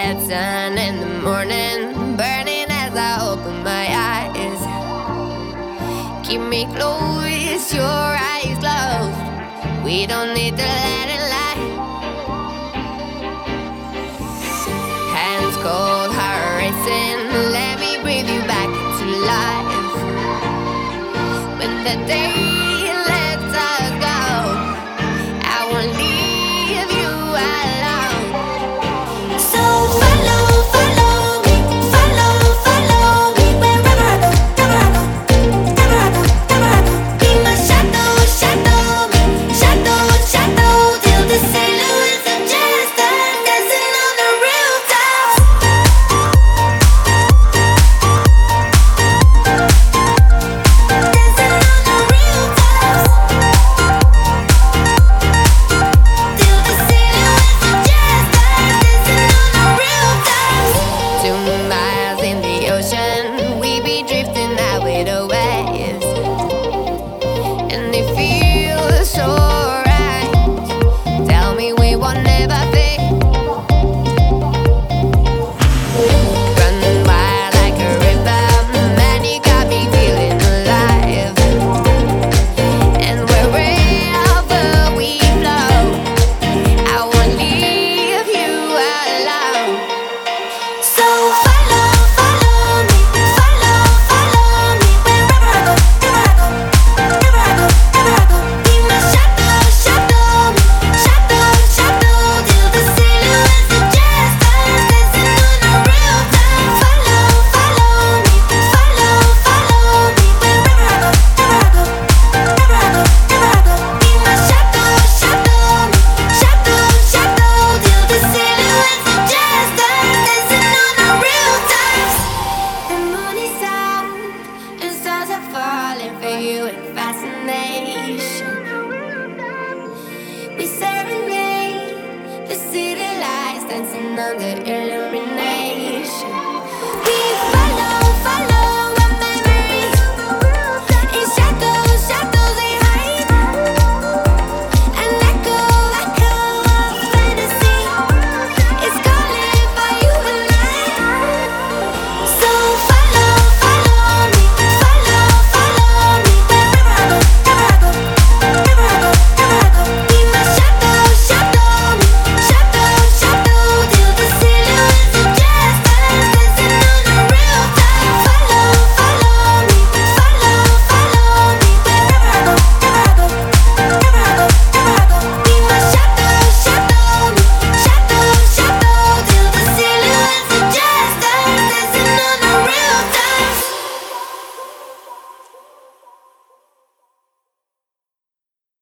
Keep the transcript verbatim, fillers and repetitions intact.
red sun in the morning, burning as I open my eyes. Keep me close, your eyes closed. We don't need to let it lie. Hands cold, heart racing. Let me breathe you back into life. When the day lets us go, I won't leave you alone. So follow, follow me, follow, follow me wherever I go, wherever I go, wherever I go, wherever I go. Be my shadow, shadow me, shadow, shadow till the silhouettes of just us dancing on the rooftops. Dancing on the rooftops till the silhouettes of just us dancing on the rooftops. Two miles in the ocean, we be drifting out with the waves, and it feels so right. Tell me we won't never fade. Run wild like a river, man, you got me feeling alive. And wherever we flow, I won't leave you alone. So follow, follow me, follow, follow me wherever I go, wherever I go, wherever I go, wherever I go. Be my shadow, shadow me, shadow, shadow till the silhouettes of just us dancing on the rooftop. Follow, follow me, follow, follow me wherever I go, wherever I go, wherever I go, wherever I go. Be my shadow, shadow me, shadow, shadow till the silhouettes of just us dancing on the rooftops. The moon is out and stars are falling for you in fascination. We serenade the city lights dancing under illumination.